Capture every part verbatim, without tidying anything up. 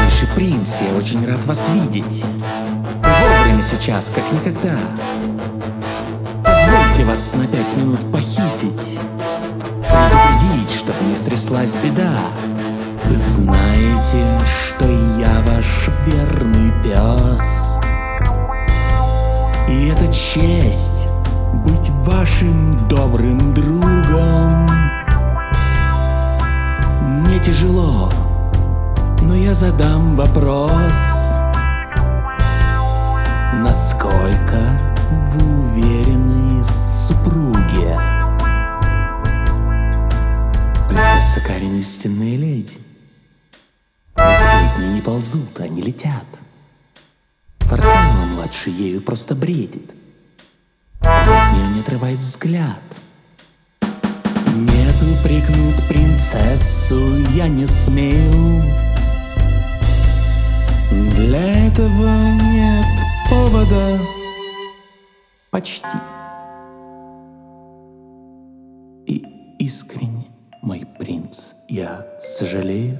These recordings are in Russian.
Милейший принц, я очень рад вас видеть. Вы вовремя сейчас, как никогда. Позвольте вас на пять минут похитить, предупредить, чтобы не стряслась беда. Вы знаете, что я ваш верный пес, и это честь быть вашим добрым другом. Мне тяжело, но я задам вопрос: насколько вы уверены в супруге? Принцесса Карин — истинная леди. Но сплетни не ползут, они летят. Фортуна-младший ею просто бредит, от нее не отрывает взгляд. Нет, упрекнуть принцессу я не смею. Для этого нет повода почти. И искренне, мой принц, я сожалею,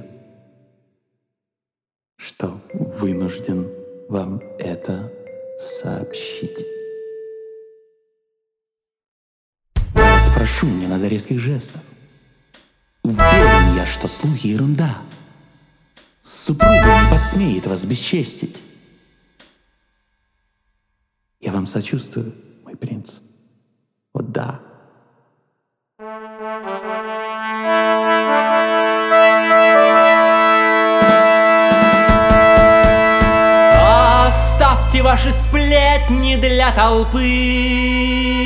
что вынужден вам это сообщить. Я вас прошу, не надо резких жестов. Уверен я, что слухи — ерунда. Супруга не посмеет вас бесчестить. Я вам сочувствую, мой принц. Вот да. Оставьте ваши сплетни для толпы.